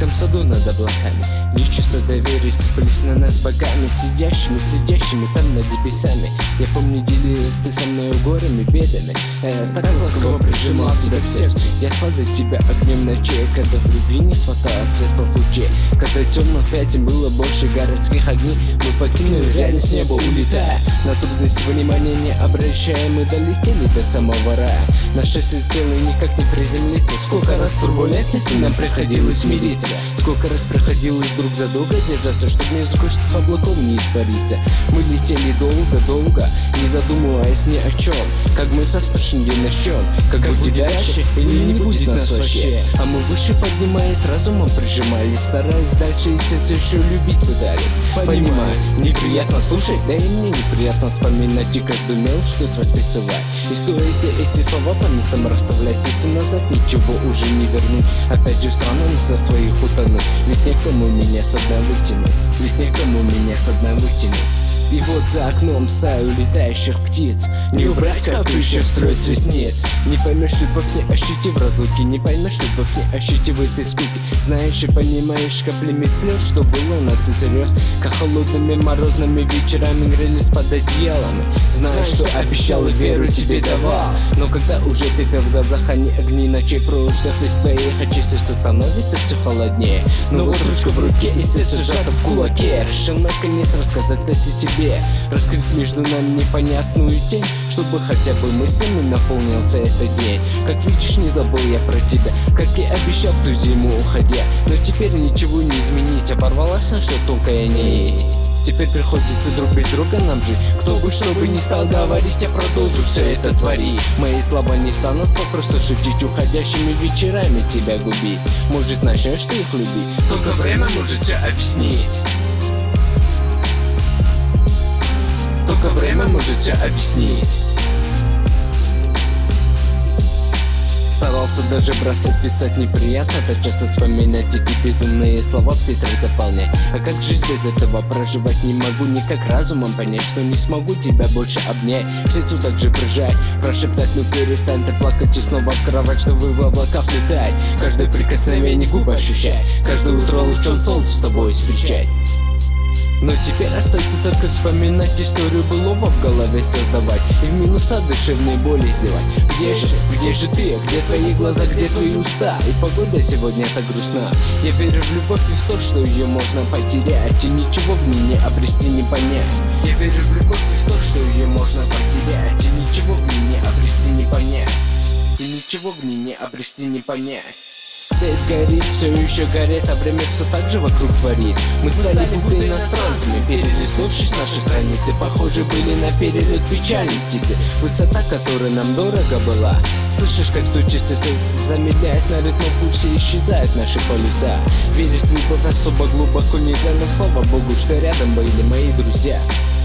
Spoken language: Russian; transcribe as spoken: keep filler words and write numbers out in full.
тихом саду над облаками. Лишь чувство доверия сыпались на нас богами, сидящими, следящими там над небесами. Я помню, делилась ты со мной горями, бедами. э, Так ласково прижимал тебя к сердцу. Я сладил тебя огнем ночей, когда в любви не хватало светлых лучей, когда темных пятен было больше городских огней. Мы покинули реальность неба, улетая, на трудности внимания не обращая. Мы долетели до самого рая, наше слетело и никак не приземлиться. Сколько раз турбулентности нам приходилось мириться, сколько раз приходилось друг за друга держаться, чтобы между кучных облаков не испариться. Мы летели долго-долго, не задумываясь ни о чем, как мы завтра день начнем, как, как будет дальше или не будет нас вообще. А мы выше поднимаясь, разумом прижимались, стараясь дальше и все еще любить пытались. Понимаю, неприятно слушать, да и мне неприятно вспоминать и каждую мелочь тут расписывать. И стоит эти слова по местам расставлять, если назад ничего уже не вернуть. Опять же странно, но со своих утонуть, ведь некому меня со дна вытянуть, ведь некому меня со дна вытянуть. И вот за окном стаю летающих птиц, не убрать капающих слез ресниц. Не поймешь любовь, не ощутив разлуки, не поймешь любовь, не ощутив этой скуки. Знаешь и понимаешь каплями слез, что было у нас из слез, как холодными морозными вечерами грелись под одеялами. Знаешь, что обещал и веру тебе давал, но когда уже ты в глазах, а не огни ночей прошлых, из твоих очей сердце становится все холоднее. Но вот ручка в руке и сердце сжато в кулаке. Решил наконец рассказать это тебе, раскрыть между нами непонятную тень, чтобы хотя бы мыслями наполнился этот день. Как видишь, не забыл я про тебя, как и обещал в ту зиму уходя. Но теперь ничего не изменить, оборвалась наша тонкая нить. Теперь приходится друг без друга нам жить. Кто бы что бы ни стал говорить, я продолжу все это творить. Мои слова не станут попросту шутить, уходящими вечерами тебя губить. Может, начнешь ты их любить, только время может все объяснить. Только время может все объяснить. Старался даже бросать писать, неприятно так часто вспоминать эти безумные слова в тетрадь заполнять. А как жизнь без этого проживать не могу, никак разумом понять, что не смогу тебя больше обнять, к сердцу также прижать, прошептать, ну перестань ты плакать и снова в кровать, чтобы в облаках летать. Каждое прикосновение губ ощущать, каждое утро лучом солнца с тобой встречать. Но теперь остается только вспоминать историю былого в голове создавать и в минуса душевные боли изливать. Где же, где же ты, где твои глаза, где твои уста? И погода сегодня так грустна. Я верю в любовь и в то, что ее можно потерять, и ничего в ней не обрести, не понять. Я верю в любовь и в то, что ее можно потерять, и ничего в ней не обрести, не понять. И ничего в ней не обрести, не понять. Свет горит, все еще горит, а время все так же вокруг творит. Мы стали будто иностранцами, перелистнувшись наши страницы, похожи были на перелет печальной птицы. Высота, которая нам дорого была, слышишь, как стучится сердце, замедляясь на ритм пульсе, исчезают наши полюса. Верить в любовь особо глубоко нельзя, но слава Богу, что рядом были мои друзья.